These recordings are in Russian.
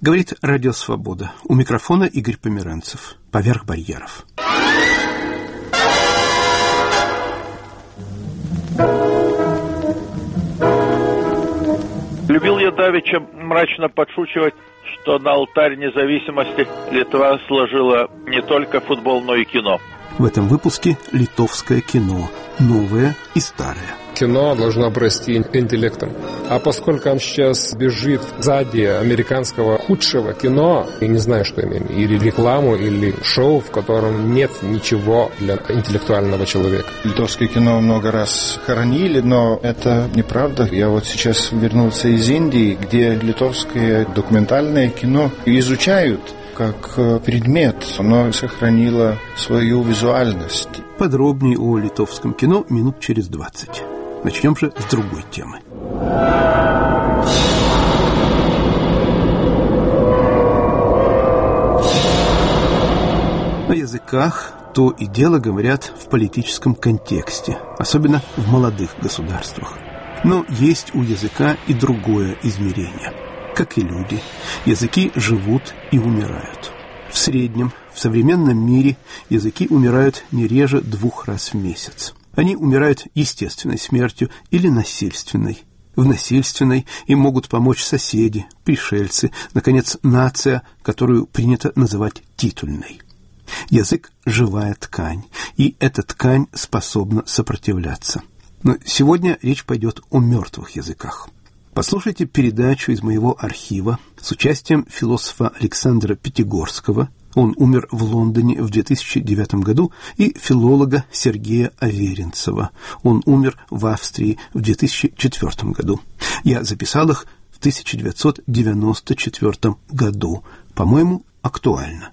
Говорит Радио Свобода. У микрофона Игорь Померанцев. Поверх барьеров. Любил я давеча мрачно подшучивать, что на алтарь независимости Литва сложила не только футбол, но и кино. В этом выпуске литовское кино. Новое и старое. Кино должно обрасти интеллектом. А поскольку он сейчас бежит сзади американского худшего кино, я не знаю, что имеем, или рекламу, или шоу, в котором нет ничего для интеллектуального человека. Литовское кино много раз хоронили, но это неправда. Я вот сейчас вернулся из Индии, где литовское документальное кино изучают как предмет. Оно сохранило свою визуальность. Подробнее о литовском кино минут через 20. Начнем же с другой темы. О языках то и дело говорят в политическом контексте, особенно в молодых государствах. Но есть у языка и другое измерение. Как и люди, языки живут и умирают. В среднем, в современном мире языки умирают не реже 2 раз в месяц. Они умирают естественной смертью или насильственной. В насильственной им могут помочь соседи, пришельцы, наконец, нация, которую принято называть титульной. Язык – живая ткань, и эта ткань способна сопротивляться. Но сегодня речь пойдет о мертвых языках. Послушайте передачу из моего архива с участием философа Александра Пятигорского, он умер в Лондоне в 2009 году, и филолога Сергея Аверинцева, он умер в Австрии в 2004 году. Я записал их в 1994 году. По-моему, актуально.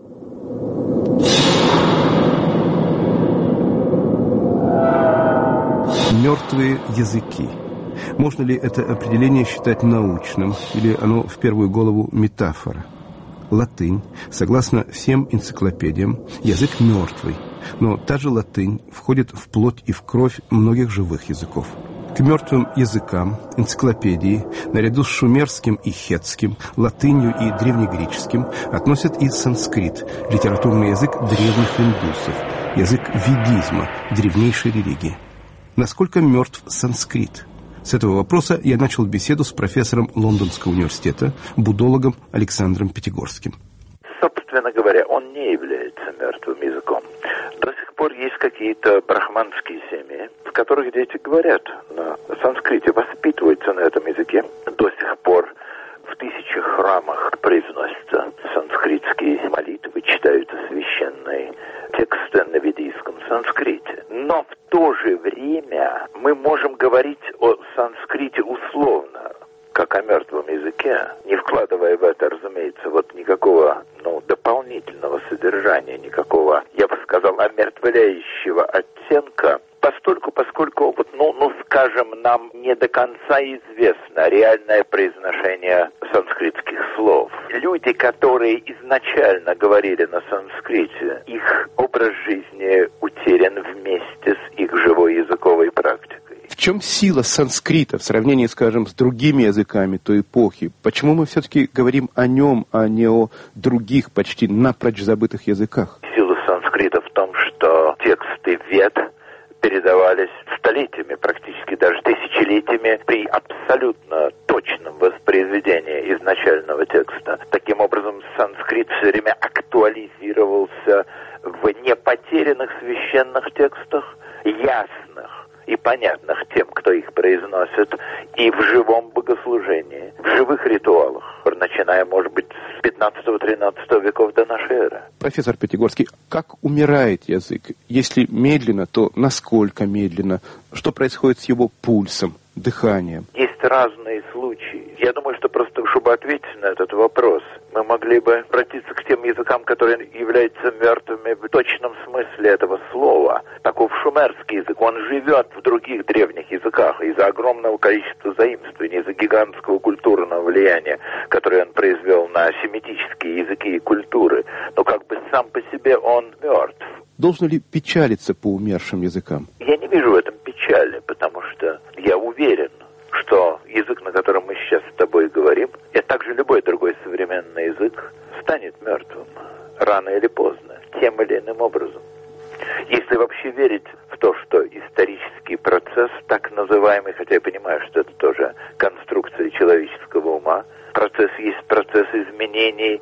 Мертвые языки. Можно ли это определение считать научным, или оно в первую голову метафора? Латынь, согласно всем энциклопедиям, язык мертвый, но та же латынь входит в плоть и в кровь многих живых языков. К мертвым языкам энциклопедии, наряду с шумерским и хеттским, латынью и древнегреческим, относят и санскрит, литературный язык древних индусов, язык ведизма, древнейшей религии. Насколько мертв санскрит? С этого вопроса я начал беседу с профессором Лондонского университета, буддологом Александром Пятигорским. Собственно говоря, он не является мертвым языком. До сих пор есть какие-то брахманские семьи, в которых дети говорят на санскрите, воспитываются на этом языке. До сих пор в 1000 храмах произносятся санскритские молитвы, читаются священные тексты на ведийском санскрите. Но в то же время мы можем говорить о санскрите условно, как о мертвом языке, не вкладывая в это, разумеется, вот никакого дополнительного содержания, никакого, я бы сказал, омертвляющего оттенка, поскольку скажем, нам не до конца известно реальное произношение санскритских слов. Люди, которые изначально говорили на санскрите, их образ жизни утерян вместе с их живой языковой практикой. В чем сила санскрита в сравнении, скажем, с другими языками той эпохи? Почему мы все-таки говорим о нем, а не о других, почти напрочь забытых языках? Сила санскрита в том, что тексты Вед передавались столетиями, практически даже тысячелетиями, при абсолютно точном воспроизведении изначального текста. Таким образом, санскрит все время актуализировался в непотерянных священных текстах, ясных и понятных тем, кто их произносит, и в живом богослужении, в живых ритуалах, начиная, может быть, с 15-13 веков до нашей эры. Профессор Пятигорский, как умирает язык? Если медленно, то насколько медленно? Что происходит с его пульсом, дыханием? Есть разные случаи. Я думаю, что просто, чтобы ответить на этот вопрос, мы могли бы обратиться к тем языкам, которые являются мертвыми в точном смысле этого слова. Таков шумерский язык. Он живет в других древних языках из-за огромного количества заимствований, из-за гигантского культурного влияния, которое он произвел на семитические языки и культуры. Но как бы сам по себе он мертв. Должно ли печалиться по умершим языкам? Я не вижу в этом печали, потому что я уверен, что язык, на котором мы сейчас с тобой говорим, и также любой другой современный современный язык станет мертвым рано или поздно, тем или иным образом. Если вообще верить в то, что исторический процесс, так называемый, хотя я понимаю, что это тоже конструкция человеческого ума, процесс есть процесс изменений,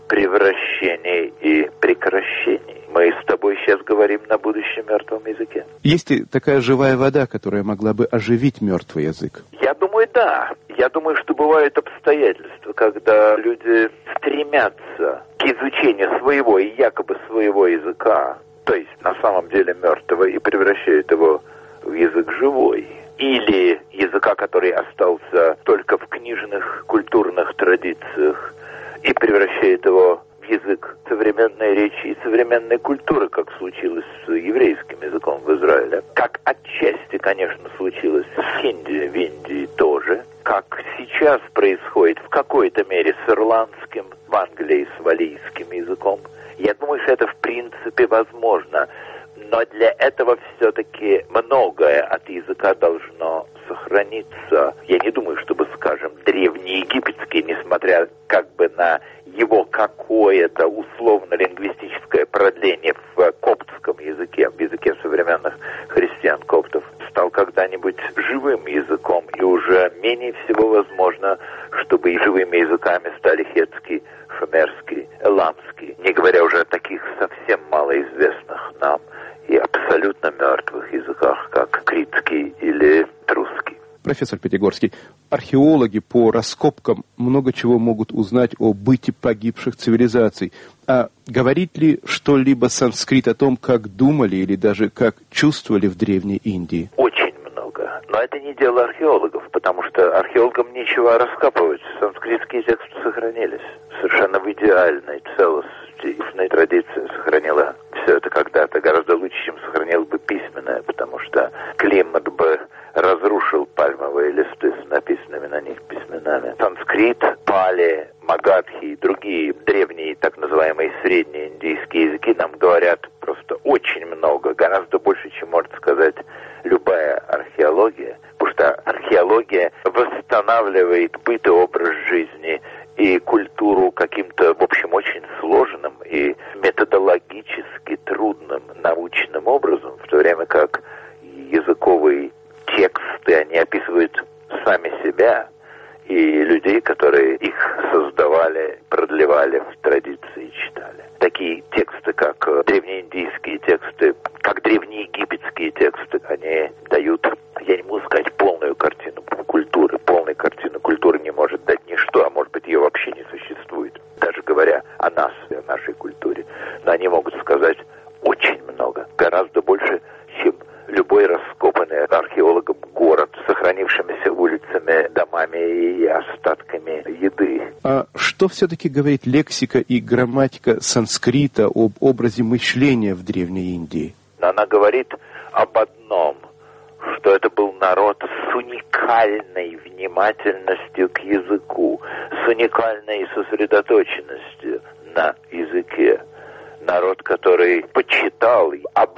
превращений и прекращений. Мы с тобой сейчас говорим на будущем мертвом языке. Есть ли такая живая вода, которая могла бы оживить мертвый язык? Я думаю, да. Я думаю, что бывают обстоятельства, когда люди стремятся к изучению своего и якобы своего языка, то есть на самом деле мертвого, и превращают его в язык живой. Или языка, который остался только в книжных культурных традициях, и превращает его в язык современной речи и современной культуры, как случилось с еврейским языком в Израиле. Как отчасти, конечно, случилось с хинди в Индии тоже. Как сейчас происходит в какой-то мере с ирландским, в Англии с валлийским языком. Я думаю, что это в принципе возможно. Но для этого все-таки многое от языка должно сохраниться. Я не думаю, чтобы, скажем, древнеегипетский, несмотря как бы на его какое-то условно-лингвистическое продление в коптском языке, в языке современных христиан-коптов, стал когда-нибудь живым языком, и уже менее всего возможно, чтобы и живыми языками стали хетский, шумерский, эламский, не говоря уже о таких совсем малоизвестных нам и абсолютно мертвых языках, как критский или русский. Профессор Пятигорский, археологи по раскопкам много чего могут узнать о быте погибших цивилизаций. А говорит ли что-либо санскрит о том, как думали или даже как чувствовали в Древней Индии? Очень много. Но это не дело археологов, потому что археологам нечего раскапывать. Санскритские тексты сохранились. Совершенно в идеальной целостности. Устная традиция сохранила все это когда-то гораздо лучше, чем сохранила бы письменная, потому что климат бы разрушил пальмовые листы с написанными на них письменами. Санскрит, пали, магадхи и другие древние, так называемые средние индийские языки нам говорят просто очень много, гораздо больше, чем может сказать любая археология, потому что археология восстанавливает быт и образ жизни и культуру каким-то, в общем, очень сложным и методологически трудным научным образом, в то время как языковые тексты, они описывают сами себя и людей, которые их создавали, продлевали в традиции, читали. Такие тексты, как древнеиндийские тексты, как древнеегипетские тексты, они дают, я не могу сказать, полную картину культуры. Полной картины культуры не может дать ничто, а может быть ее вообще не существует, даже говоря о нас, о нашей культуре. Но они могут сказать очень много, гораздо больше, чем любой раскопанный археологом город с сохранившимися улицами, домами и остатками еды. А что все-таки говорит лексика и грамматика санскрита об образе мышления в Древней Индии? Она говорит об одном, что это был народ с уникальной внимательностью к языку, с уникальной сосредоточенностью на языке. Народ, который почитал,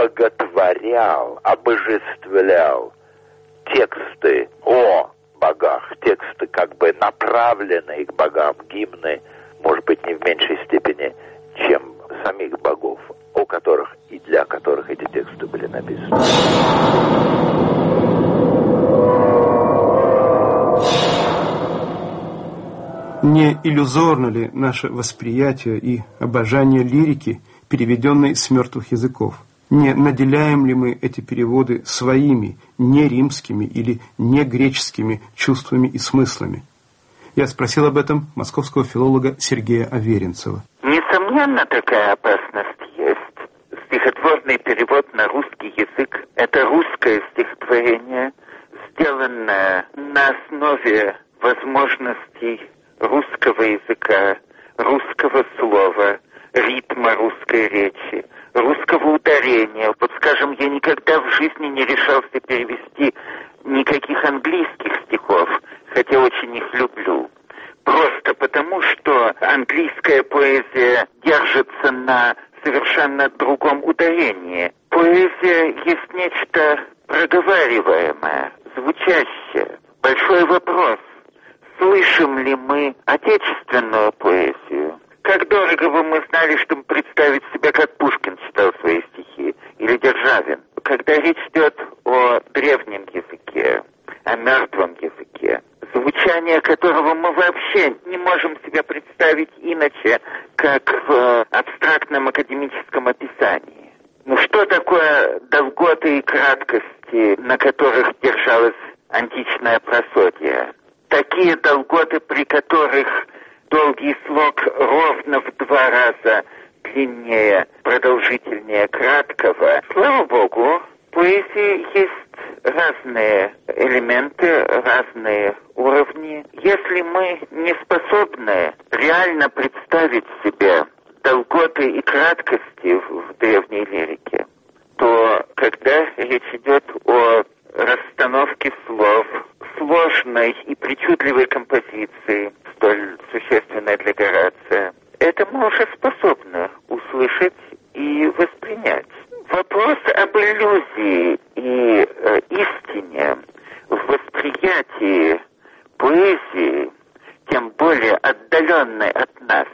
обоготворял, обожествлял тексты о богах, тексты как бы направленные к богам, гимны, может быть, не в меньшей степени, чем самих богов, о которых и для которых эти тексты были написаны. Не иллюзорно ли наше восприятие и обожание лирики, переведенной с мертвых языков? Не наделяем ли мы эти переводы своими, не римскими или не греческими чувствами и смыслами? Я спросил об этом московского филолога Сергея Аверинцева. Несомненно, такая опасность есть. Стихотворный перевод на русский язык – это русское стихотворение, сделанное на основе возможностей русского языка, русского слова, ритма русской речи, русского ударения. Вот, скажем, я никогда в жизни не решался перевести никаких английских стихов, хотя очень их люблю. Просто потому, что английская поэзия держится на совершенно другом ударении. Поэзия есть нечто проговариваемое, звучащее. Большой вопрос, слышим ли мы отечественную поэзию? Как дорого бы мы знали, чтобы представить себя, как Пушкин читал свои стихи, или Державин. Когда речь идет о древнем языке, о мертвом языке, звучание которого мы вообще не можем себе представить иначе, как в абстрактном академическом описании. Ну что такое долготы и краткости, на которых держалась античная просодия? Такие долготы, при которых долгий слог ровно в 2 раза длиннее, продолжительнее краткого. Слава Богу, в поэзии есть разные элементы, разные уровни. Если мы не способны реально представить себе долготы и краткости в древней лирике, то когда речь идет о расстановке слов, сложной и причудливой композиции, столь существенной для Горация, это мы уже способны услышать и воспринять. Вопрос об иллюзии и истине в восприятии поэзии, тем более отдаленной от нас,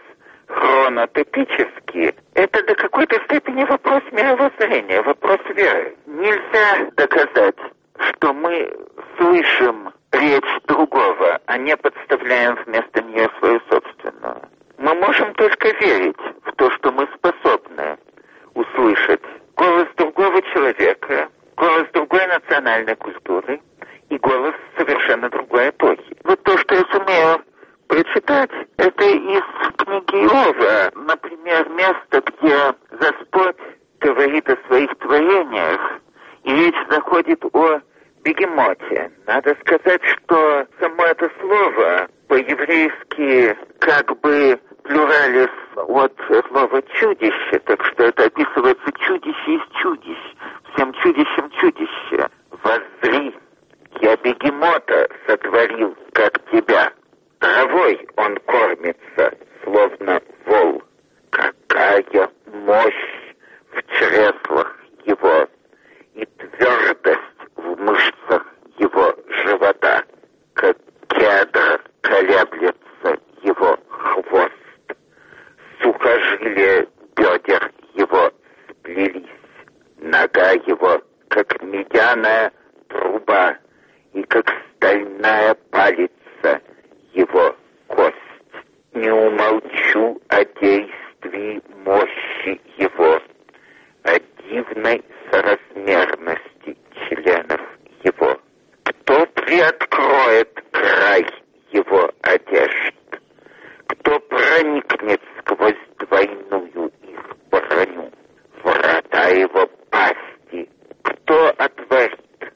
хронотипически, это до какой-то степени вопрос мировоззрения, вопрос веры. Нельзя доказать, что мы слышим речь другого, а не подставляем вместо нее свою собственную. Мы можем только верить в то, что мы способны услышать голос другого человека, голос другой национальной культуры и голос совершенно другой эпохи. Вот то, что я сумею прочитать, это из книги Иова, например, место, где Господь говорит о своих творениях, и речь заходит о бегемоте. Надо сказать, что само это слово по-еврейски как бы плюралис от слова «чудище», так что это описывается чудище из чудищ, всем чудищем чудище. «Воззри, я бегемота сотворил, как тебя. Травой он кормится, словно вол. Какая мощь в чреслах его и твердость в мышцах его живота, как кедр колеблется его хвост. Сухожилия бедер его сплелись, нога его, как медяная труба, и как стальная палица его кость. Не умолчу о действии мощи его, о дивной соразмерности членов его. Кто приоткроет край его одежд? Кто проникнет сквозь двойную их броню? Врата его пасти кто отворит?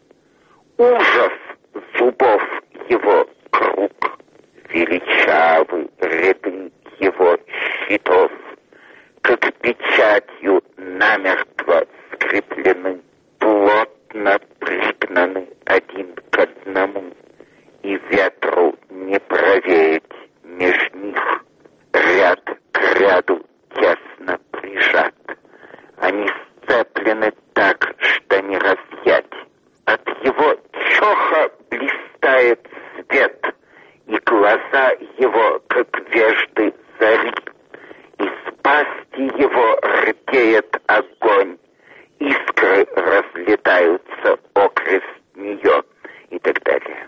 Ужас зубов его круг, величавы ряды его щитов, как печатью намертво скреплены, плотно пригнаны один к одному, и ветру не провеять меж них. Ряд к ряду тесно прижат, они сцеплены так, что не разъять. От его чоха блистает свет, и глаза его, как вежды зари. Из пасти его рдеет огонь, искры разлетаются окрест нее и так далее.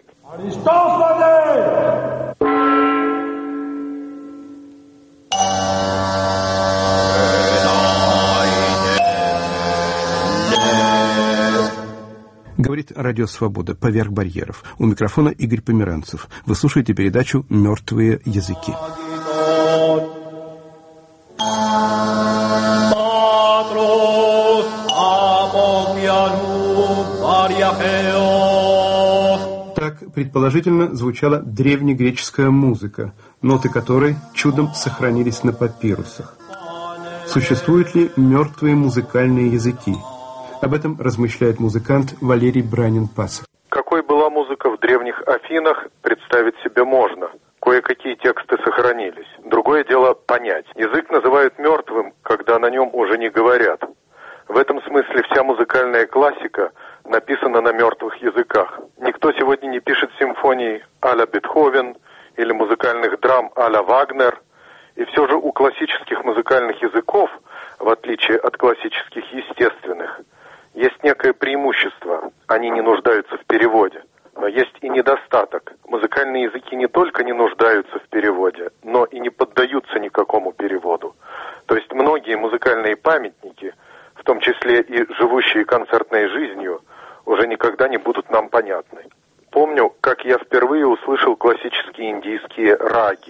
Говорит Радио Свобода «Поверх барьеров». У микрофона Игорь Померанцев. Вы слушаете передачу «Мертвые языки». Так, предположительно, звучала древнегреческая музыка, ноты которой чудом сохранились на папирусах. Существуют ли мертвые музыкальные языки? Об этом размышляет музыкант Валерий Бранин-Пасов. Какой была музыка в древних Афинах, представить себе можно. Кое-какие тексты сохранились. Другое дело понять. Язык называют мертвым, когда на нем уже не говорят. В этом смысле вся музыкальная классика написана на мертвых языках. Никто сегодня не пишет симфонии а-ля Бетховен или музыкальных драм а-ля Вагнер. И все же у классических музыкальных языков, в отличие от классических естественных, есть некое преимущество. Они не нуждаются в переводе. Но есть и недостаток. Музыкальные языки не только не нуждаются в переводе, но и не поддаются никакому переводу. То есть многие музыкальные памятники, в том числе и живущие концертной жизнью, уже никогда не будут нам понятны. Помню, как я впервые услышал классические индийские раги.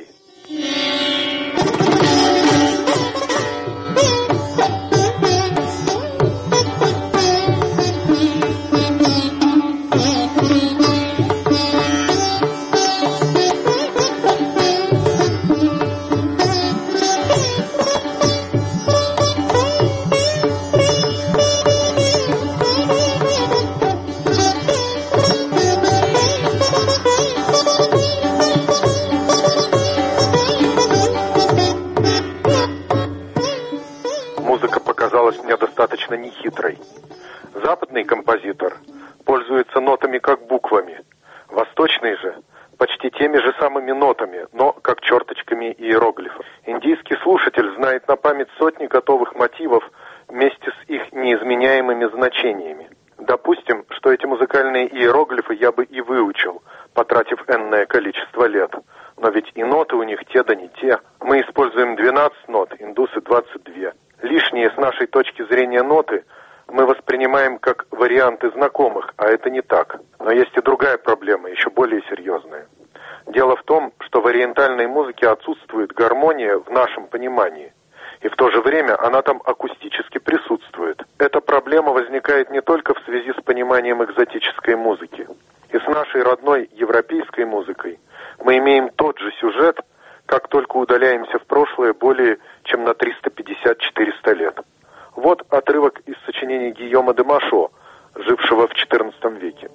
Мне достаточно нехитрой. Западный композитор пользуется нотами как буквами, восточный же почти теми же самыми нотами, но как черточками иероглифов. Индийский слушатель знает на память сотни готовых мотивов вместе с их неизменяемыми значениями. Допустим, что эти музыкальные иероглифы я бы и выучил, потратив энное количество лет. Но ведь и ноты у них те да не те. Мы используем 12 нот, индусы 22. Лишние с нашей точки зрения ноты мы воспринимаем как варианты знакомых, а это не так. Но есть и другая проблема, еще более серьезная. Дело в том, что в ориентальной музыке отсутствует гармония в нашем понимании. И в то же время она там акустически присутствует. Эта проблема возникает не только в связи с пониманием экзотической музыки. И с нашей родной европейской музыкой мы имеем тот же сюжет, как только удаляемся в прошлое более чем на 350-400 лет. Вот отрывок из сочинений Гийома де Машо, жившего в XIV веке.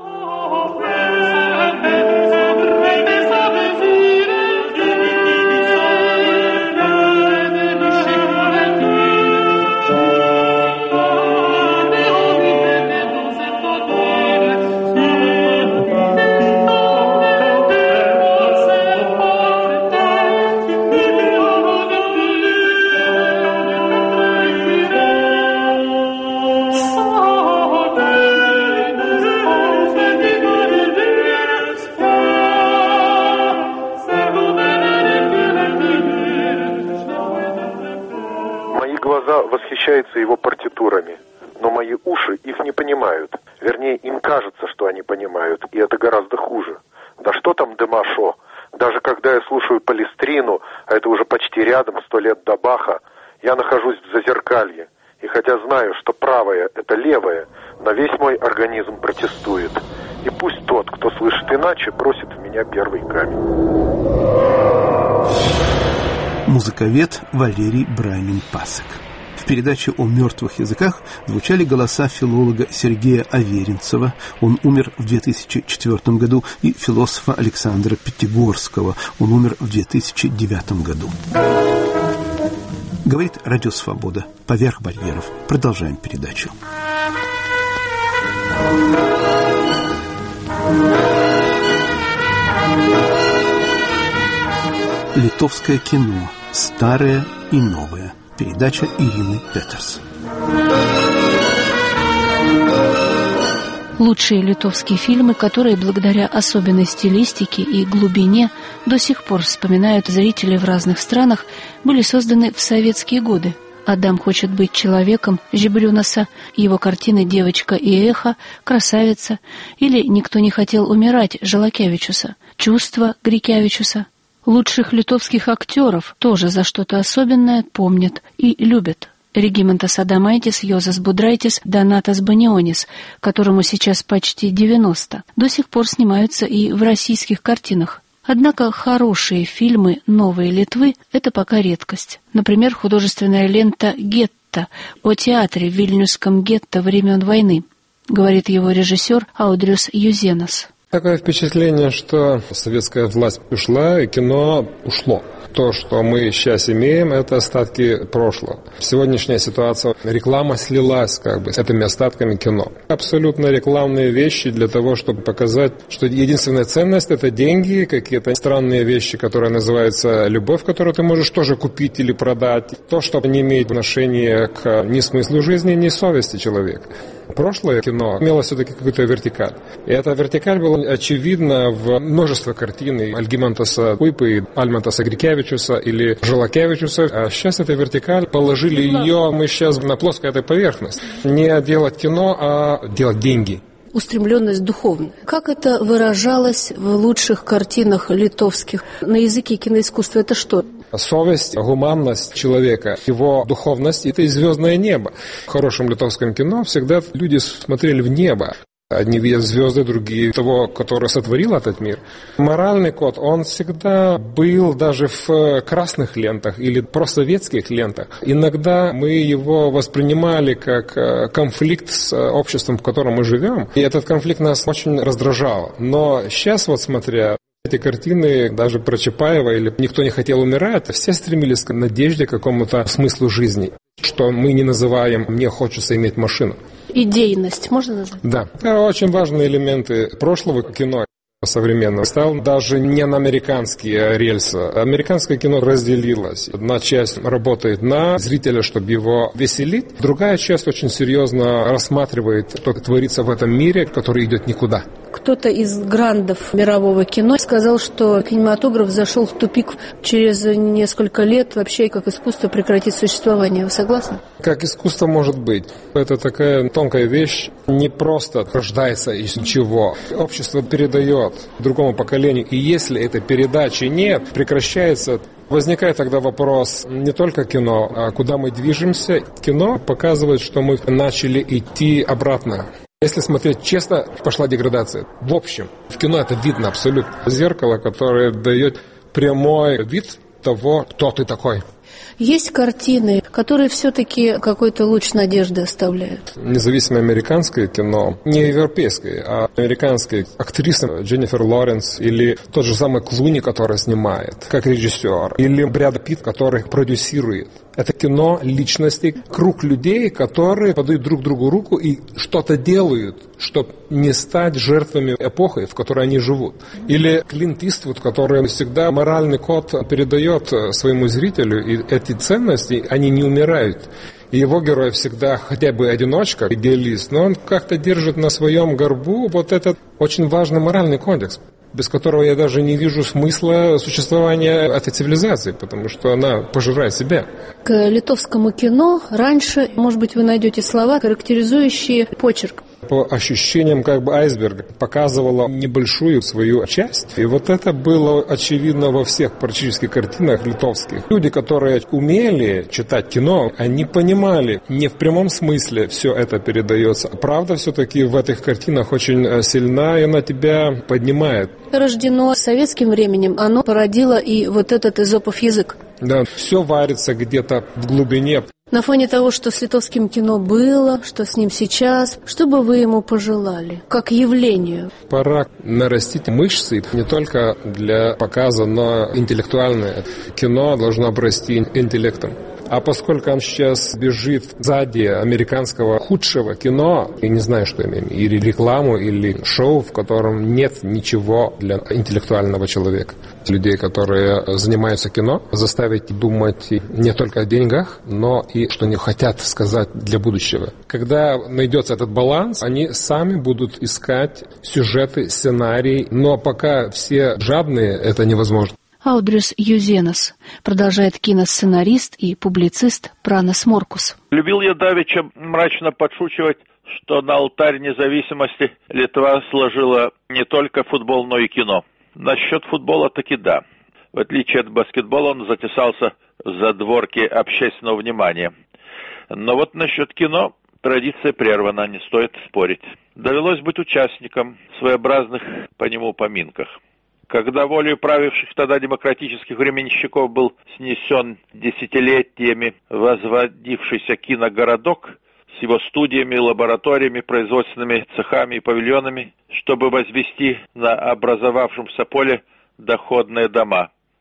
Восхищается его партитурами, но мои уши их не понимают. Вернее, им кажется, что они понимают, и это гораздо хуже. Да что там де Машо? Даже когда я слушаю Палестрину, а это уже почти рядом, 100 лет до Баха, я нахожусь в зазеркалье. И хотя знаю, что правое — это левое, но весь мой организм протестует. И пусть тот, кто слышит иначе, бросит в меня первый камень. Музыковед Валерий Бранин-Пасек. В передаче о мертвых языках звучали голоса филолога Сергея Аверинцева, он умер в 2004 году, и философа Александра Пятигорского, он умер в 2009 году. Говорит Радио Свобода. Поверх барьеров. Продолжаем передачу. Литовское кино. Старое и новое. Передача Ирины Петерс. Лучшие литовские фильмы, которые благодаря особенной стилистике и глубине до сих пор вспоминают зрители в разных странах, были созданы в советские годы. «Адам хочет быть человеком» Жебрюнаса, его картины «Девочка и эхо», «Красавица» или «Никто не хотел умирать» Жалакевичуса, «Чувства» Грикевичуса. Лучших литовских актеров тоже за что-то особенное помнят и любят. Регимантас Адамайтис, Йозас Будрайтис, Донатас Банионис, которому сейчас почти 90, до сих пор снимаются и в российских картинах. Однако хорошие фильмы «Новой Литвы» — это пока редкость. Например, художественная лента «Гетто» о театре в Вильнюсском гетто времен войны, говорит его режиссер Аудрюс Юзенас. Такое впечатление, что советская власть ушла, и кино ушло. То, что мы сейчас имеем, это остатки прошлого. Сегодняшняя ситуация, реклама слилась с этими остатками кино. Абсолютно рекламные вещи для того, чтобы показать, что единственная ценность – это деньги, какие-то странные вещи, которые называются любовь, которую ты можешь тоже купить или продать. То, что не имеет отношения к ни смыслу жизни, ни совести человека. Прошлое кино имело все-таки какую-то вертикаль. И эта вертикаль была очевидна в множестве картин Альгимантаса Пуйпы, Альмантаса Грикевичуса или Желакевичуса. А сейчас эта вертикаль, положили ее мы сейчас на плоскую этой поверхность. Не делать кино, а делать деньги. Устремленность духовная. Как это выражалось в лучших картинах литовских? На языке киноискусства это что? Совесть, гуманность человека, его духовность – это и звездное небо. В хорошем литовском кино всегда люди смотрели в небо. Одни видят звезды, другие того, который сотворил этот мир. Моральный код, он всегда был даже в красных лентах или просоветских лентах. Иногда мы его воспринимали как конфликт с обществом, в котором мы живем. И этот конфликт нас очень раздражал. Но сейчас смотря эти картины, даже про Чапаева или «Никто не хотел умирать», все стремились к надежде, к какому-то смыслу жизни, что мы не называем «мне хочется иметь машину». Идейность можно назвать? Да. Это очень важные элементы прошлого кино. Современно стал даже не на американские рельсы. Американское кино разделилось. Одна часть работает на зрителя, чтобы его веселить. Другая часть очень серьезно рассматривает, что творится в этом мире, который идет никуда. Кто-то из грандов мирового кино сказал, что кинематограф зашел в тупик. Через несколько лет вообще как искусство прекратит существование. Вы согласны? Как искусство может быть? Это такая тонкая вещь. Не просто рождается из ничего. Общество передает другому поколению. И если этой передачи нет, прекращается, возникает тогда вопрос не только кино, а куда мы движемся. Кино показывает, что мы начали идти обратно. Если смотреть честно, пошла деградация. В общем, в кино это видно абсолютно. Зеркало, которое дает прямой вид того, кто ты такой. Есть картины, которые все-таки какой-то луч надежды оставляют. Независимое американское кино, не европейское, а американская актриса Дженнифер Лоренс или тот же самый Клуни, который снимает, как режиссер, или Брэд Питт, который продюсирует. Это кино личностей, круг людей, которые подают друг другу руку и что-то делают, чтобы не стать жертвами эпохи, в которой они живут. Или Клинт Иствуд, который всегда моральный код передает своему зрителю, и эти ценности, они не умирают. И его герой всегда хотя бы одиночка, идеалист, но он как-то держит на своем горбу вот этот очень важный моральный кодекс, без которого я даже не вижу смысла существования этой цивилизации, потому что она пожирает себя. К литовскому кино раньше, может быть, вы найдете слова, характеризующие почерк. По ощущениям айсберга показывала небольшую свою часть. И вот это было очевидно во всех практически картинах литовских. Люди, которые умели читать кино, они понимали, не в прямом смысле все это передается. Правда все-таки в этих картинах очень сильна, и она тебя поднимает. Рождено советским временем, оно породило и вот этот эзопов язык. Да, все варится где-то в глубине. На фоне того, что с литовским кино было, что с ним сейчас, что бы вы ему пожелали, как явлению? Пора нарастить мышцы не только для показа, но интеллектуальное. Кино должно обрасти интеллектом. А поскольку он сейчас бежит сзади американского худшего кино, я не знаю, что имеем, или рекламу, или шоу, в котором нет ничего для интеллектуального человека. Людей, которые занимаются кино, заставить думать не только о деньгах, но и что они хотят сказать для будущего. Когда найдется этот баланс, они сами будут искать сюжеты, сценарии, но пока все жадные, это невозможно. Аудрис Юзенас, продолжает киносценарист и публицист Пранас Моркус. Любил я давеча мрачно подшучивать, что на алтарь независимости Литва сложила не только футбол, но и кино. Насчет футбола таки да. В отличие от баскетбола, он затесался в задворки общественного внимания. Но вот насчет кино традиция прервана, не стоит спорить. Довелось быть участником своеобразных по нему поминках. Когда волею правивших тогда демократических временщиков был снесен десятилетиями возводившийся киногородок с его студиями, лабораториями, производственными цехами и павильонами, чтобы возвести на образовавшемся поле доходные дома.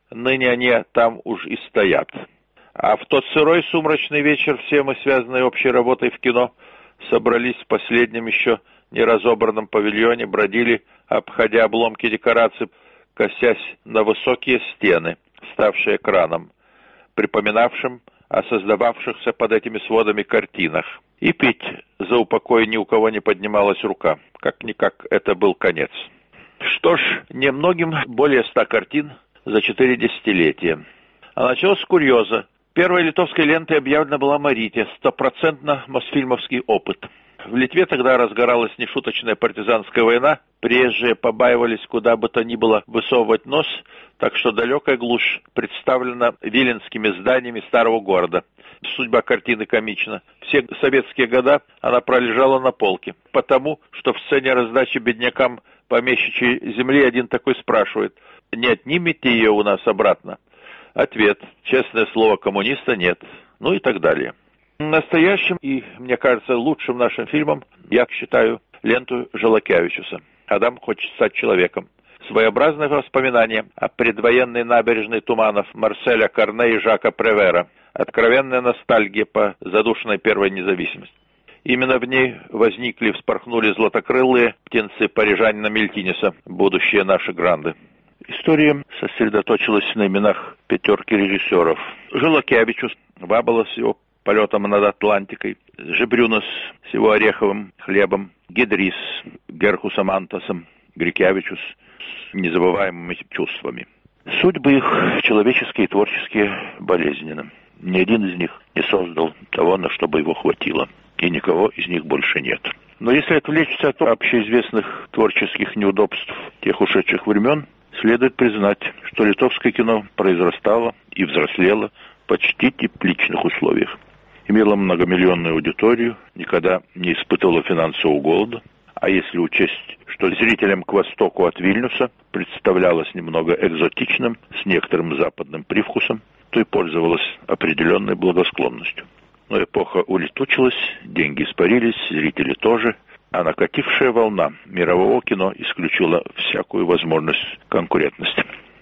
ныне они там уж и стоят. А в тот сырой сумрачный вечер все мы, связанные общей работой в кино, собрались в последнем еще неразобранном павильоне, бродили, обходя обломки декораций, косясь на высокие стены, ставшие экраном, припоминавшим о создававшихся под этими сводами картинах. И пить за упокой ни у кого не поднималась рука. Как-никак это был конец. Что ж, немногим более 100 картин за 4 десятилетия. А началось с курьеза. Первой литовской лентой объявлена была «Марите», 100% мосфильмовский опыт. В Литве тогда разгоралась нешуточная партизанская война, приезжие побаивались куда бы то ни было высовывать нос, так что далекая глушь представлена виленскими зданиями старого города. Судьба картины комична. Все советские года она пролежала на полке, потому что в сцене раздачи беднякам помещичьей земли один такой спрашивает: «Не отнимете ее у нас обратно?» Ответ: «Честное слово коммуниста нет». Ну и так далее. Настоящим и, мне кажется, лучшим нашим фильмом я считаю ленту Желакевичуса «Адам хочет стать человеком». Своеобразное воспоминание о предвоенной набережной туманов Марселя Карне и Жака Превера. Откровенная ностальгия по задушенной первой независимости. Именно в ней возникли и вспорхнули златокрылые птенцы парижанина Мельтинеса, будущие наши гранды. История сосредоточилась на именах 5 режиссеров. Желакевичус, Вабала с его полетом над Атлантикой, Жебрюнос с его ореховым хлебом, Гедрис, Герхусом Антосом, Грикевичус с незабываемыми чувствами. Судьбы их человеческие и творческие болезненны. Ни один из них не создал того, на что бы его хватило. И никого из них больше нет. Но если отвлечься от общеизвестных творческих неудобств тех ушедших времен, следует признать, что литовское кино произрастало и взрослело в почти тепличных условиях. Имело многомиллионную аудиторию, никогда не испытывало финансового голода. А если учесть, что зрителям к востоку от Вильнюса представлялось немного экзотичным, с некоторым западным привкусом, то и пользовалась определенной благосклонностью. Но эпоха улетучилась, деньги испарились, зрители тоже, а накатившая волна мирового кино исключила всякую возможность конкурентности.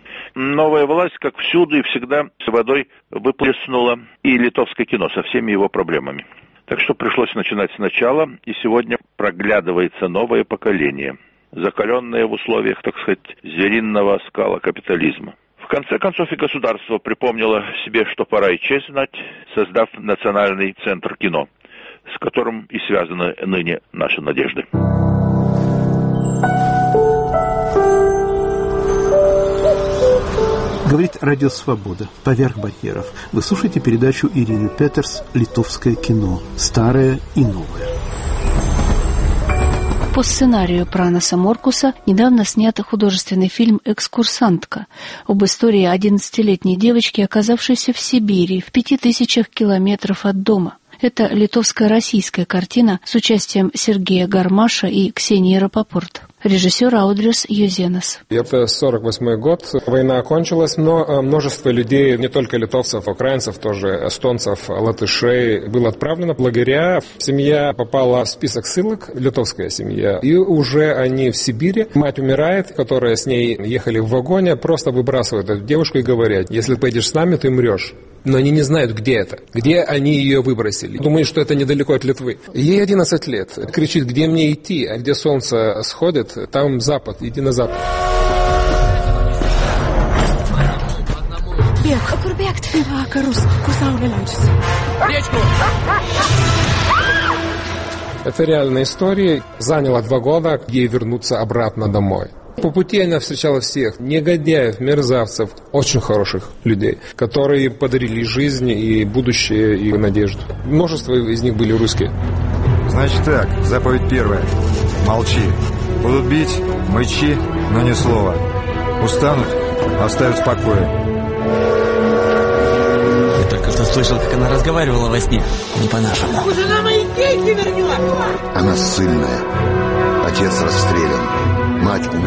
Новая власть, как всюду и всегда, с водой выплеснула и литовское кино со всеми его проблемами. Так что пришлось начинать сначала, и сегодня проглядывается новое поколение, закаленное в условиях, так сказать, звериного оскала капитализма. В конце концов и государство припомнило себе, что пора и честь знать, создав Национальный центр кино, с которым и связаны ныне наши надежды. Говорит Радио Свобода. Поверх барьеров. Вы слушаете передачу Ирины Петерс «Литовское кино. Старое и новое». По сценарию Пранаса Моркуса недавно снят художественный фильм «Экскурсантка» об истории 11-летней девочки, оказавшейся в Сибири, в 5000 километров от дома. Это литовско-российская картина с участием Сергея Гармаша и Ксении Рапопорт. Режиссер Аудрис Юзенас. Это 48-й год, война окончилась, но множество людей, не только литовцев, украинцев, тоже эстонцев, латышей, было отправлено в лагеря. Семья попала в список ссылок, литовская семья, и уже они в Сибири. Мать умирает, которая с ней ехали в вагоне, просто выбрасывают эту девушку и говорят: если поедешь с нами, ты умрешь. Но они не знают, где это, где они ее выбросили. Думают, что это недалеко от Литвы. Ей 11 лет. Кричит: где мне идти, а где солнце сходит, там запад, иди на запад. Бег. Kur bėgt? Į vakarus, kur saulė leidžiasi. Речку! Это реальная история. Заняло 2 года ей вернуться обратно домой. По пути она встречала всех негодяев, мерзавцев, очень хороших людей, которые подарили жизнь и будущее, и надежду. Множество из них были русские. Значит так, заповедь первая. Молчи. Будут бить, мычи, но ни слова. Устанут, оставят в покое. Я только что слышал, как она разговаривала во сне. Не по-нашему. Жена мои деньги вернет! Она ссыльная. Отец расстрелян. Мать умерла.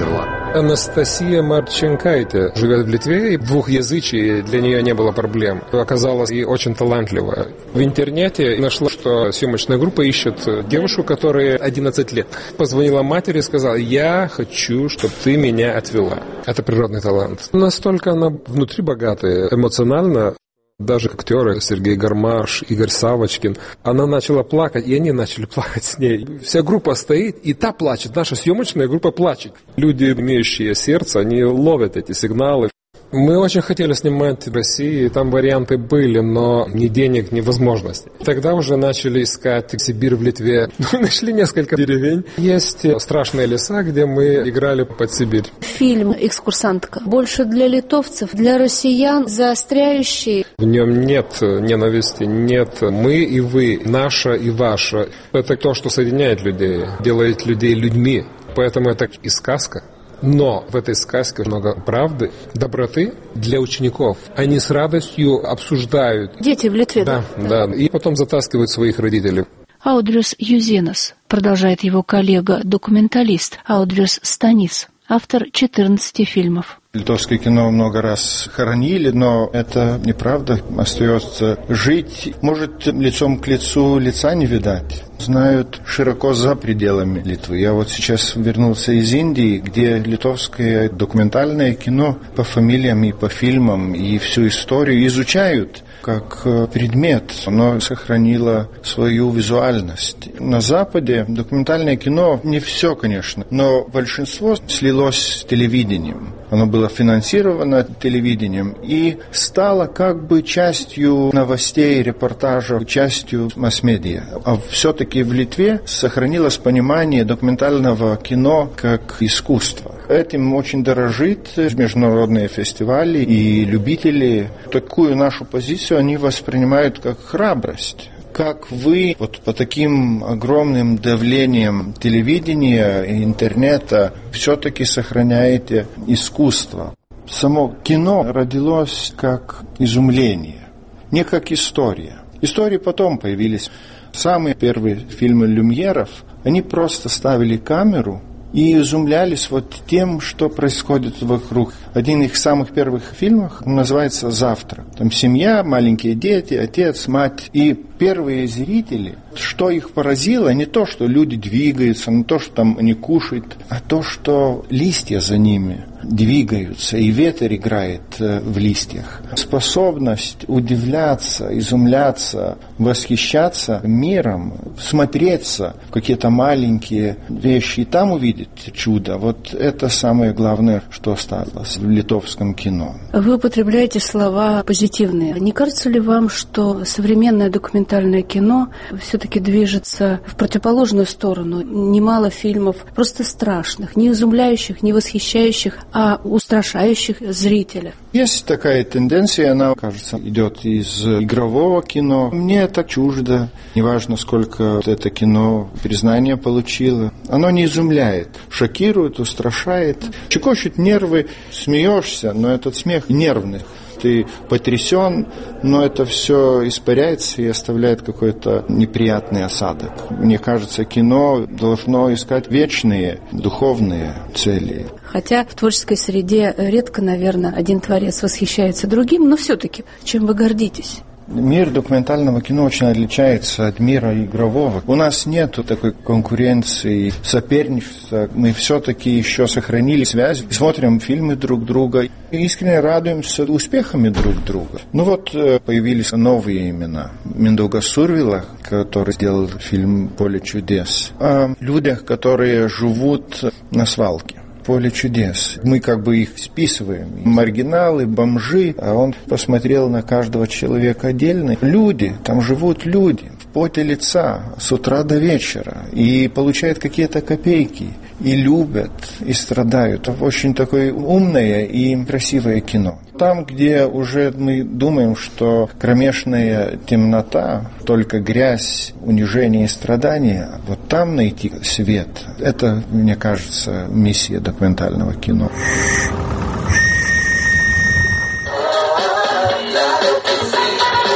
Анастасия Марченкайте живет в Литве, и двухязычие для нее не было проблем. Оказалась и очень талантливая. В интернете нашла, что съемочная группа ищет девушку, которой 11 лет. Позвонила матери и сказала: я хочу, чтобы ты меня отвела. Это природный талант. Настолько она внутри богатая, эмоционально. Даже актеры Сергей Гармаш, Игорь Савочкин, она начала плакать, и они начали плакать с ней. Вся группа стоит, и та плачет, наша съемочная группа плачет. Люди, имеющие сердце, они ловят эти сигналы. Мы очень хотели снимать в России, там варианты были, но ни денег, ни возможностей. Тогда уже начали искать Сибирь в Литве. Нашли несколько деревень. Есть страшные леса, где мы играли под Сибирь. Фильм «Экскурсантка» больше для литовцев, для россиян, заостряющий. В нем нет ненависти, нет мы и вы, наше и ваше. Это то, что соединяет людей, делает людей людьми. Поэтому это и сказка. Но в этой сказке много правды, доброты для учеников. Они с радостью обсуждают. Дети в Литве, да? Да. И потом затаскивают своих родителей. Аудриус Юзенас, продолжает его коллега-документалист Аудриус Станис, автор 14 фильмов. Литовское кино много раз хоронили, но это неправда. Остается жить. Может, лицом к лицу лица не видать. Знают широко за пределами Литвы. Я вот сейчас вернулся из Индии, где литовское документальное кино по фамилиям и по фильмам и всю историю изучают как предмет. Оно сохранило свою визуальность. На Западе документальное кино не все, конечно, но большинство слилось с телевидением. Оно было финансировано телевидением и стало как бы частью новостей, репортажей, частью масс-медиа. А все-таки в Литве сохранилось понимание документального кино как искусства. Этим очень дорожит международные фестивали и любители. Такую нашу позицию они воспринимают как храбрость. Как вы вот по таким огромным давлениям телевидения и интернета все-таки сохраняете искусство? Само кино родилось как изумление, не как история. Истории потом появились. Самые первые фильмы Люмьеров, они просто ставили камеру и изумлялись вот тем, что происходит вокруг. Один из самых первых фильмов называется «Завтрак». Там семья, маленькие дети, отец, мать. И первые зрители, что их поразило, не то, что люди двигаются, не то, что там они кушают, а то, что листья за ними двигаются, и ветер играет в листьях. Способность удивляться, изумляться, восхищаться миром, смотреться в какие-то маленькие вещи и там увидеть чудо. Вот это самое главное, что осталось в литовском кино. Вы употребляете слова позитивные. Не кажется ли вам, что современное документальное кино все-таки движется в противоположную сторону? Немало фильмов просто страшных, не изумляющих, не восхищающих, а устрашающих зрителя. Есть такая тенденция, она, кажется, идет из игрового кино. Мне это чуждо. Неважно, сколько это кино признания получило. Оно не изумляет, шокирует, устрашает, щекочет нервы, смеешься, но этот смех нервный. Ты потрясен, но это все испаряется и оставляет какой-то неприятный осадок. Мне кажется, кино должно искать вечные, духовные цели. Хотя в творческой среде редко, наверное, один творец восхищается другим, но все-таки чем вы гордитесь? Мир документального кино очень отличается от мира игрового. У нас нет такой конкуренции, соперничества. Мы все-таки еще сохранили связь, смотрим фильмы друг друга, искренне радуемся успехами друг друга. Ну вот появились новые имена. Миндаугас Сурвила, который сделал фильм «Поле чудес», о людях, которые живут на свалке. Поле чудес. Мы как бы их списываем. Маргиналы, бомжи. А он посмотрел на каждого человека отдельно. Люди, там живут люди. В поте лица с утра до вечера. И получают какие-то копейки. И любят, и страдают. Очень такое умное и красивое кино. Там, где уже мы думаем, что кромешная темнота, только грязь, унижение и страдания, вот там найти свет. Это, мне кажется, миссия документального кино.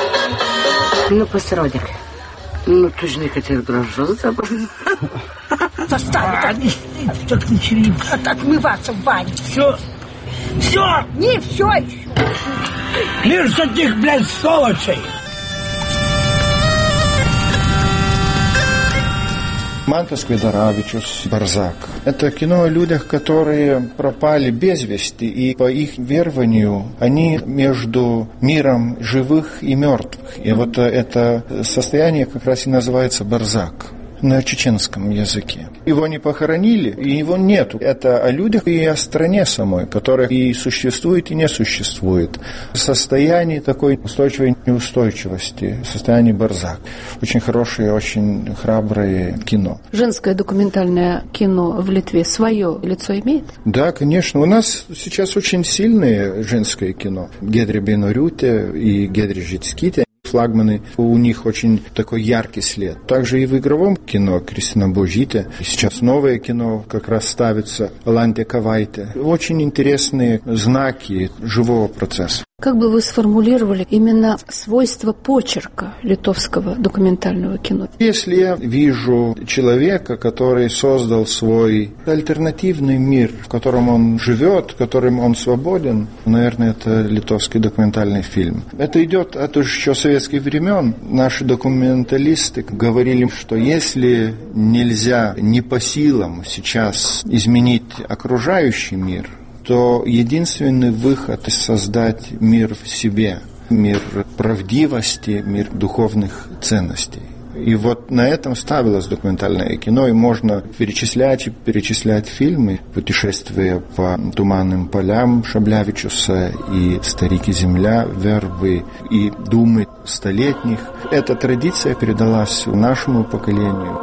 Ну, pasirodyk. Ну, tu žinai, kad ir gražus dabar. Заставит отмываться в бане. Все. Не все еще. Лишь за этих, блядь, сволочей. Манtas Kvedaravičius «Барзак». Это кино о людях, которые пропали без вести, и по их верованию они между миром живых и мертвых. И вот это состояние как раз и называется «Барзак» на чеченском языке. Его не похоронили, и его нету. Это о людях и о стране самой, которая и существует, и не существует. Состояние такой устойчивой неустойчивости, состояние барзак. Очень хорошее, очень храброе кино. Женское документальное кино в Литве свое лицо имеет? Да, конечно. У нас сейчас очень сильное женское кино. Гедре Бенорюте и Гедре Жицките. Флагманы, у них очень такой яркий след. Также и в игровом кино Кристина Божите. Сейчас новое кино как раз ставится Ланте Кавайте. Очень интересные знаки живого процесса. Как бы вы сформулировали именно свойства почерка литовского документального кино? Если я вижу человека, который создал свой альтернативный мир, в котором он живет, в котором он свободен, наверное, это литовский документальный фильм. Это идет от еще советских времен. Наши документалисты говорили, что если нельзя не по силам сейчас изменить окружающий мир, то единственный выход – создать мир в себе, мир правдивости, мир духовных ценностей. И вот на этом ставилось документальное кино, и можно перечислять и перечислять фильмы, путешествия по туманным полям Шаблявичуса, и «Старики земля», «Вербы», и «Думы столетних». Эта традиция передалась нашему поколению.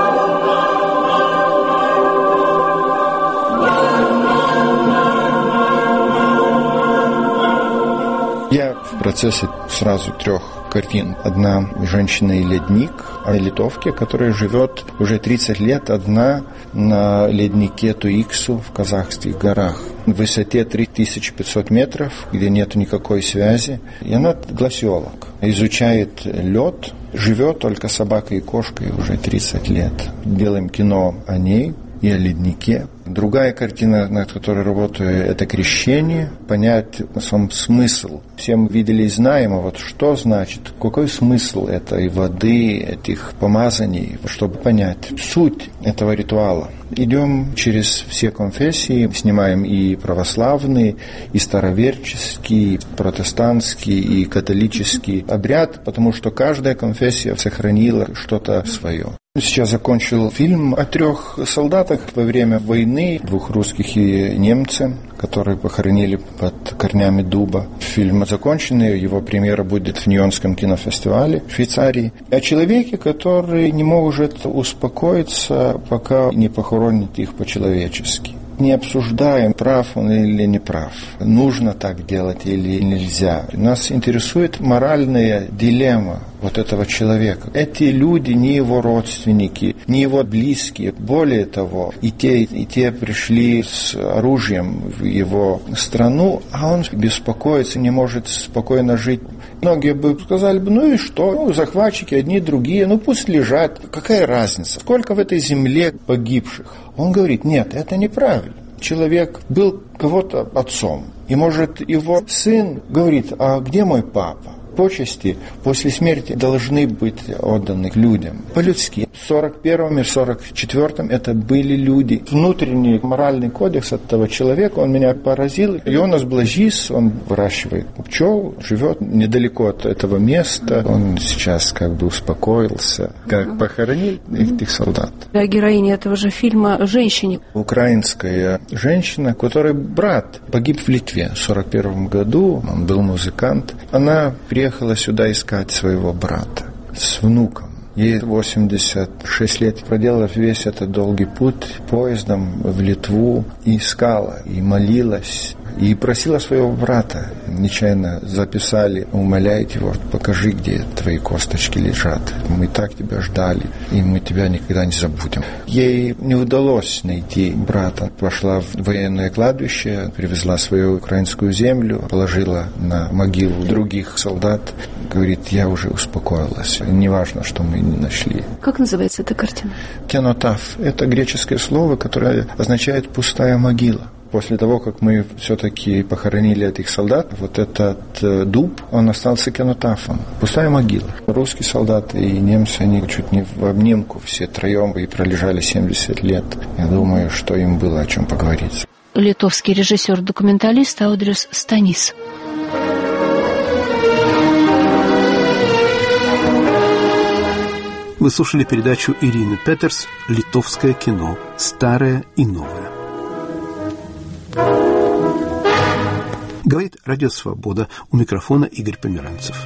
Я в процессе сразу 3 картин. Одна «Женщина и ледник» о литовке, которая живет уже 30 лет одна на леднике Туиксу в казахских горах. В высоте 3500 метров, где нет никакой связи. И она гласиолог. Изучает лед, живет только собакой и кошкой уже 30 лет. Делаем кино о ней и о леднике. Другая картина, над которой работаю, это «Крещение». Понять сам смысл. Все мы видели и знаем, а вот что значит, какой смысл этой воды, этих помазаний, чтобы понять суть этого ритуала. Идем через все конфессии, снимаем и православный, и староверческий, и протестантский, и католический обряд, потому что каждая конфессия сохранила что-то свое. Сейчас закончил фильм о 3 солдатах во время войны, 2 русских и немца, которые похоронили под корнями дуба. Фильм законченный, его премьера будет в Ньонском кинофестивале в Швейцарии. О человеке, который не может успокоиться, пока не похоронит их по-человечески. Не обсуждаем, прав он или не прав, нужно так делать или нельзя. Нас интересует моральная дилемма вот этого человека. Эти люди не его родственники, не его близкие. Более того, и те пришли с оружием в его страну, а он беспокоится, не может спокойно жить. Многие бы сказали, ну и что, захватчики одни, другие, пусть лежат. Какая разница? Сколько в этой земле погибших? Он говорит, нет, это неправильно. Человек был кого-то отцом, и может его сын говорит, а где мой папа? Почести после смерти должны быть отданы людям по-людски. В 41-м и 44-м это были люди. Внутренний моральный кодекс этого человека, он меня поразил. Йонас Блажис, он выращивает пчел, живет недалеко от этого места. Он сейчас успокоился, как похоронили этих солдат. А героиня этого же фильма женщине. Украинская женщина, которой брат погиб в Литве в 41 году. Он был музыкант. Она приехала сюда искать своего брата с внуком. Ей 86 лет, проделала весь этот долгий путь поездом в Литву, и искала, и молилась, и просила своего брата. Нечаянно записали, умоляет его, покажи, где твои косточки лежат. Мы так тебя ждали, и мы тебя никогда не забудем. Ей не удалось найти брата. Пошла в военное кладбище, привезла свою украинскую землю, положила на могилу других солдат, говорит, я уже успокоилась. Неважно, что мы не нашли. Как называется эта картина? Кенотаф. Это греческое слово, которое означает «пустая могила». После того, как мы все-таки похоронили этих солдат, вот этот дуб, он остался кенотафом. Пустая могила. Русские солдаты и немцы, они чуть не в обнимку все троем и пролежали 70 лет. Я думаю, что им было о чем поговорить. Литовский режиссер-документалист Аудриус Станис. Вы слушали передачу Ирины Петерс «Литовское кино. Старое и новое». Говорит Радио Свобода. У микрофона Игорь Померанцев.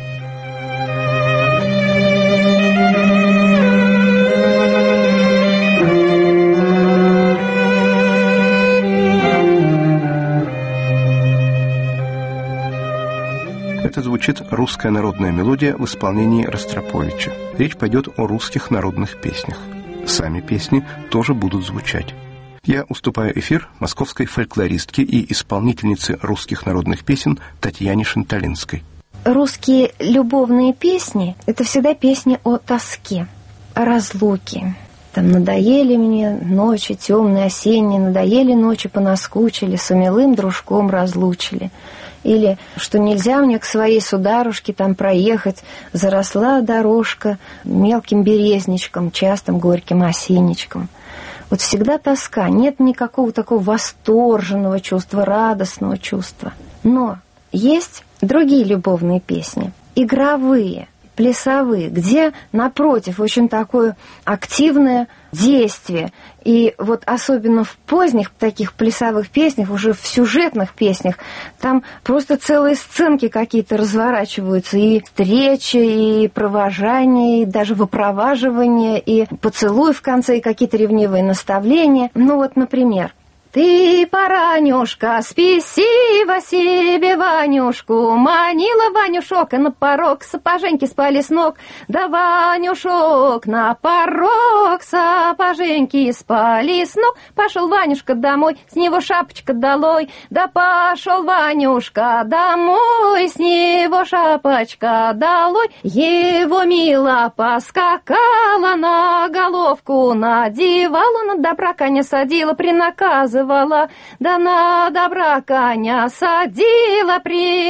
Это звучит русская народная мелодия в исполнении Ростроповича. Речь пойдет о русских народных песнях. Сами песни тоже будут звучать. Я уступаю эфир московской фольклористке и исполнительнице русских народных песен Татьяне Шанталинской. Русские любовные песни – это всегда песни о тоске, о разлуке. Там надоели мне ночи темные, осенние, надоели ночи, понаскучили, с умелым дружком разлучили. Или что нельзя мне к своей сударушке там проехать, заросла дорожка мелким березничком, частым горьким осенничком. Вот всегда тоска, нет никакого такого восторженного чувства, радостного чувства. Но есть другие любовные песни, игровые, плясовые, где, напротив, очень такое активное действие. И вот особенно в поздних таких плясовых песнях, уже в сюжетных песнях, там просто целые сценки какие-то разворачиваются. И встречи, и провожание, и даже выпроваживание, и поцелуй в конце, и какие-то ревнивые наставления. Ну вот, например. Ты, Паранюшка, спесиво себе Ванюшку, манила Ванюшок на порог, сапоженьки спали с ног, да Ванюшок на порог, сапоженьки спали с ног. Пошел Ванюшка домой, с него шапочка долой, да пошел Ванюшка домой, с него шапочка долой. Его мила поскакала, на головку надевала, на добра коня садила, принаказывала, да на добра коня садила,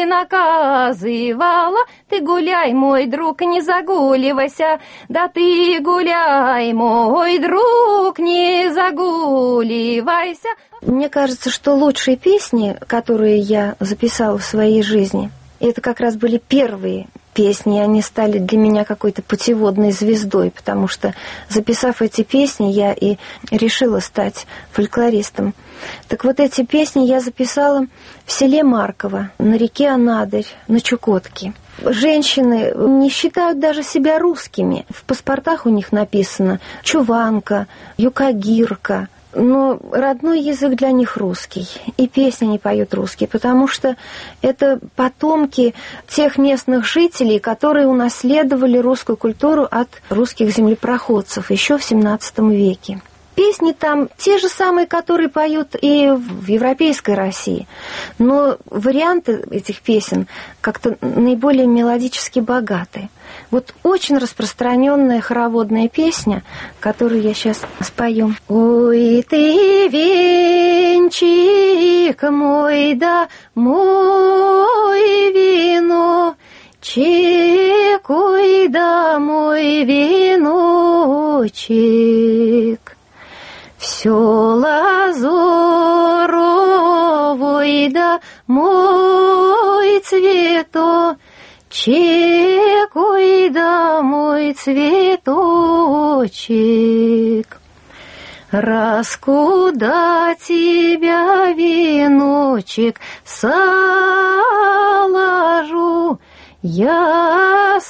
принаказывала. Ты гуляй, мой друг, не загуливайся, да ты гуляй, мой друг, не загуливайся. Мне кажется, что лучшие песни, которые я записала в своей жизни, это как раз были первые песни, они стали для меня какой-то путеводной звездой, потому что, записав эти песни, я и решила стать фольклористом. Так вот, эти песни я записала в селе Марково, на реке Анадырь, на Чукотке. Женщины не считают даже себя русскими. В паспортах у них написано «Чуванка», «Юкагирка». Но родной язык для них русский, и песни они поют русские, потому что это потомки тех местных жителей, которые унаследовали русскую культуру от русских землепроходцев еще в XVII веке. Песни там те же самые, которые поют и в европейской России, но варианты этих песен как-то наиболее мелодически богаты. Вот очень распространенная хороводная песня, которую я сейчас спою. Ой, ты, венчик мой, да мой вино, чекуй, да мой веночек. Все лазуровый, да мой цветок, чекуй, да мой цветочек. Раз куда тебя веночек соложу, я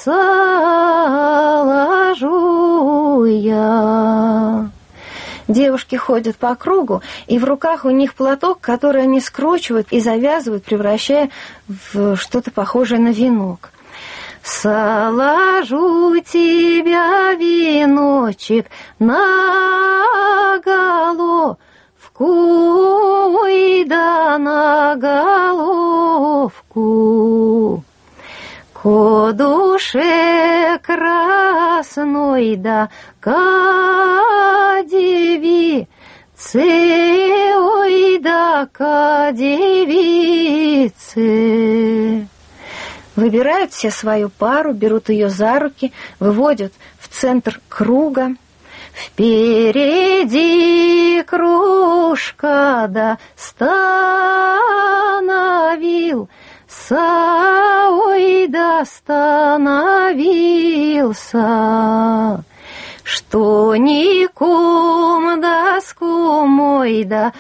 соложу я. Девушки ходят по кругу, и в руках у них платок, который они скручивают и завязывают, превращая в что-то похожее на венок. Соложу тебя, веночек, на головку, и да на головку. По душе красной да кадеви, ой да кадевицы. Выбирают все свою пару, берут ее за руки, выводят в центр круга. Впереди кружка да становился, ой да становился. Что ни кум да с кумой да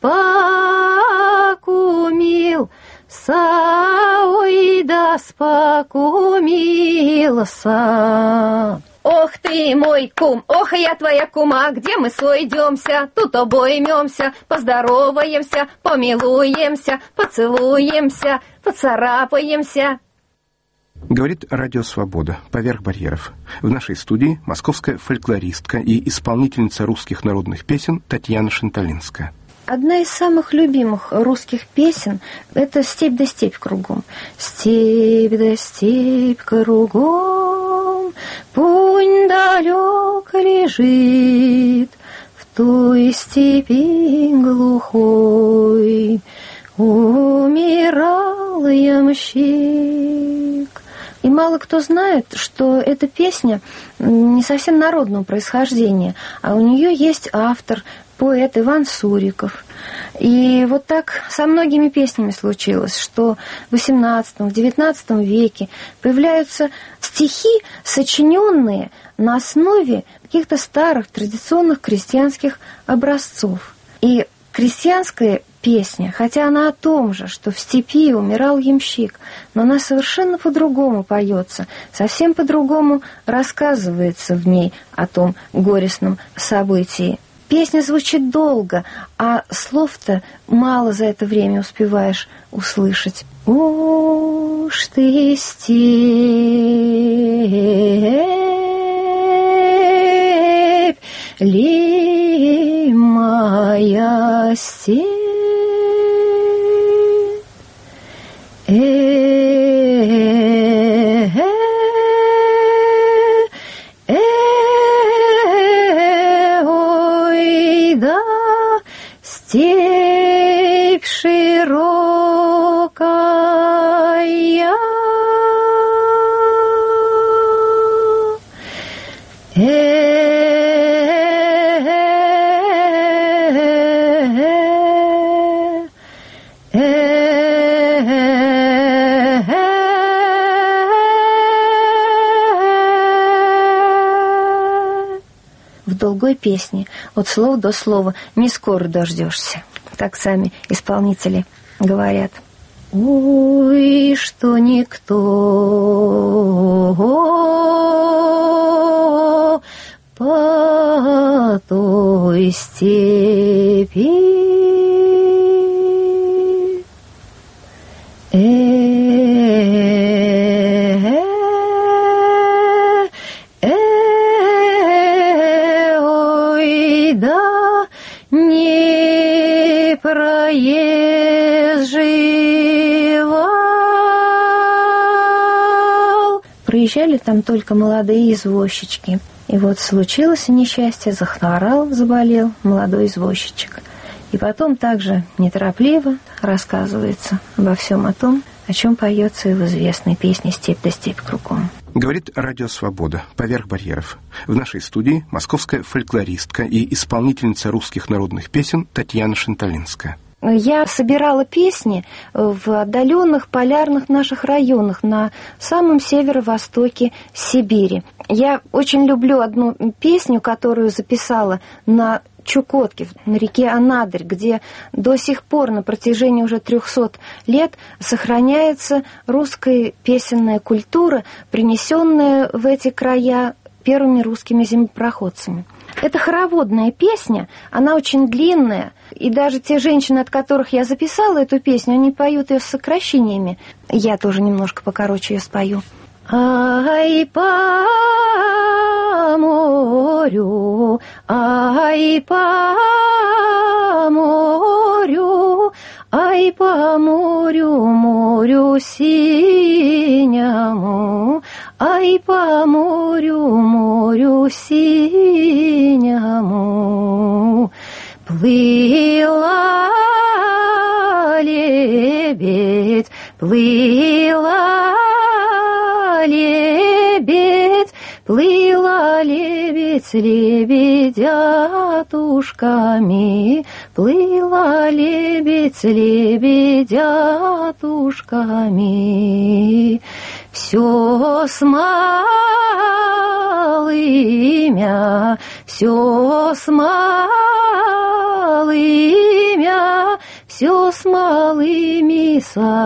спокумил, ой да спокумился. Ох ты мой кум, ох и я твоя кума, где мы сойдемся, тут обоймемся, поздороваемся, помилуемся, поцелуемся, поцарапаемся. Говорит Радио Свобода, поверх барьеров. В нашей студии московская фольклористка и исполнительница русских народных песен Татьяна Шанталинская. Одна из самых любимых русских песен – это «Степь да степь кругом». Степь да степь кругом, пунь далек лежит, в той степи глухой умирал ямщик. И мало кто знает, что эта песня не совсем народного происхождения, а у нее есть автор, поэт Иван Суриков. И вот так со многими песнями случилось, что в XVIII, в XIX веке появляются стихи, сочиненные на основе каких-то старых традиционных крестьянских образцов. И крестьянская песня, хотя она о том же, что в степи умирал ямщик, но она совершенно по-другому поется, совсем по-другому рассказывается в ней о том горестном событии. Песня звучит долго, а слов-то мало за это время успеваешь услышать. Уж ты степь, ли моя степь, ой, да, степь широкая, В долгой песне от слова до слова не скоро дождешься. Так сами исполнители говорят. Ой, что никто по той степи ой, да не проезживал. Проезжали там только молодые извозчички. И вот случилось несчастье, захворал, заболел молодой извозчичек. И потом также неторопливо рассказывается обо всем о том, о чем поется и в известной песне «Степь да степь кругом». Говорит Радио Свобода, поверх барьеров. В нашей студии московская фольклористка и исполнительница русских народных песен Татьяна Шанталинская. Я собирала песни в отдаленных полярных наших районах на самом северо-востоке Сибири. Я очень люблю одну песню, которую записала на Чукотке, на реке Анадырь, где до сих пор на протяжении уже 300 лет сохраняется русская песенная культура, принесенная в эти края первыми русскими землепроходцами. Это хороводная песня, она очень длинная, и даже те женщины, от которых я записала эту песню, они поют ее с сокращениями. Я тоже немножко покороче ее спою. Ай, по морю, ай, по морю, ай, ай по морю, морю синему, ай по морю, морю синему. Плыла лебедь, плыла лебедь, плыла лебедь с лебедятушками, плыла лебедь с лебедятушками. Все с малымя, все с малымя, все с малыми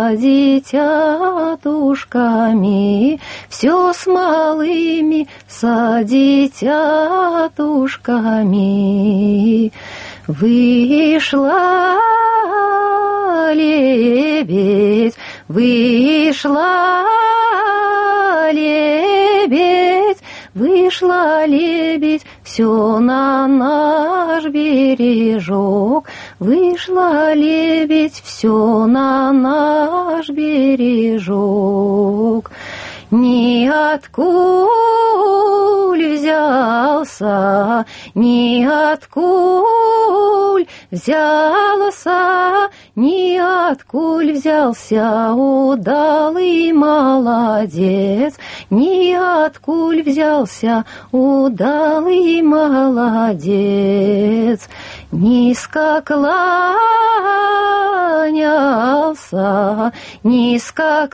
садитятушками, все с малыми садитятушками. Вышла лебедь, вышла лебедь, вышла лебедь, все на наш бережок, вышла лебедь, все на наш бережок. Ниоткуль взялся, ниоткуль взялся, ниоткуль взялся удалый молодец, ниоткуль взялся удалый молодец. Низко кланялся, низко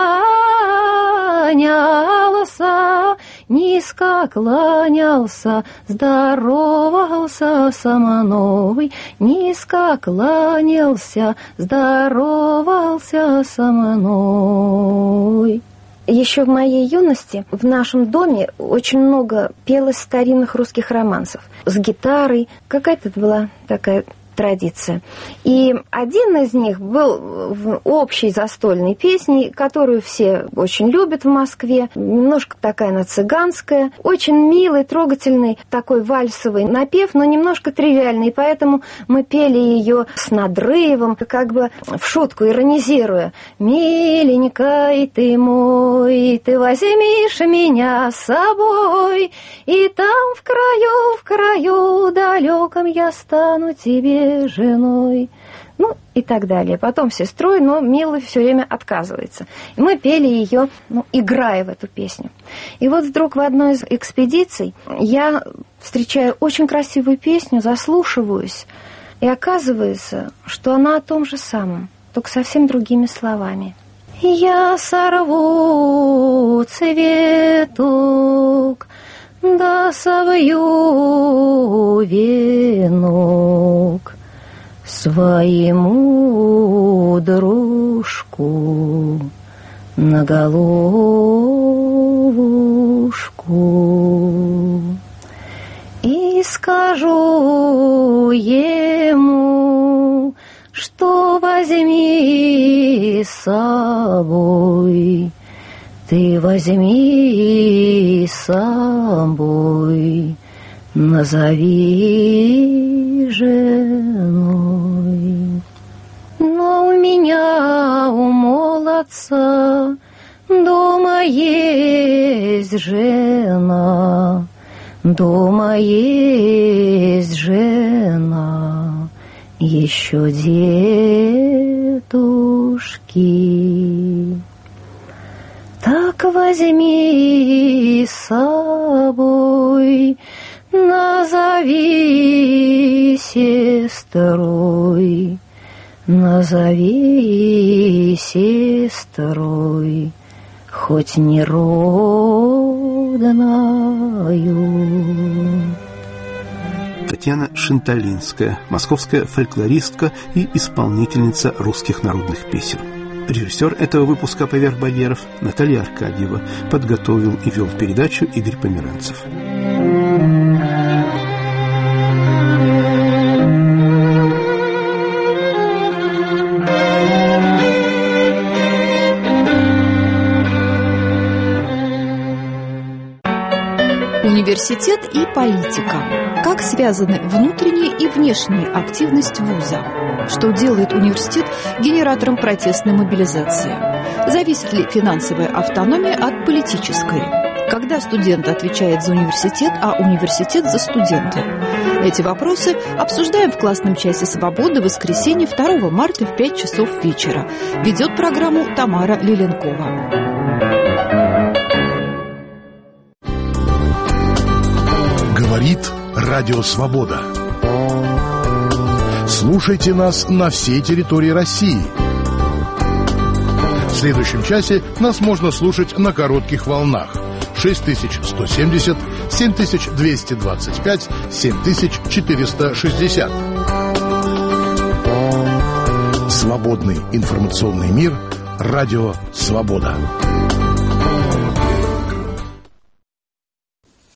кланялся, низко кланялся, здоровался со мной, низко кланялся, здоровался со мной. Еще в моей юности в нашем доме очень много пелось старинных русских романсов с гитарой. Какая-то была такая традиция. И один из них был в общей застольной песне, которую все очень любят в Москве. Немножко такая она цыганская. Очень милый, трогательный такой вальсовый напев, но немножко тривиальный. И поэтому мы пели ее с надрывом, как бы в шутку, иронизируя. «Миленький ты мой, ты возьмишь меня с собой, и там в краю далеком я стану тебе женой». Ну и так далее. Потом сестрой, но милый все время отказывается. И мы пели ее, играя в эту песню. И вот вдруг в одной из экспедиций я встречаю очень красивую песню, заслушиваюсь, и оказывается, что она о том же самом, только совсем другими словами. «Я сорву цветок, да совью венок своему дружку на головушку и скажу ему, что возьми с собой, ты возьми с собой, назови женой. Но у меня, у молодца, дома есть жена, дома есть жена, еще детушки. Так возьми с собой, назови сестрой, назови сестрой, хоть не родною. Татьяна Шинталинская, московская фольклористка и исполнительница русских народных песен. Режиссер этого выпуска «Поверх барьеров» Наталья Аркадьева. Подготовил и вел передачу Игорь Померанцев. Университет и политика. Как связаны внутренняя и внешняя активность вуза? Что делает университет генератором протестной мобилизации? Зависит ли финансовая автономия от политической? Когда студент отвечает за университет, а университет за студента? Эти вопросы обсуждаем в классном часе «Свободы» в воскресенье 2 марта в 5 часов вечера. Ведет программу Тамара Лиленкова. Говорит Радио Свобода. Слушайте нас на всей территории России. В следующем часе нас можно слушать на коротких волнах. 6170, 7225, 7460. Свободный информационный мир. Радио Свобода.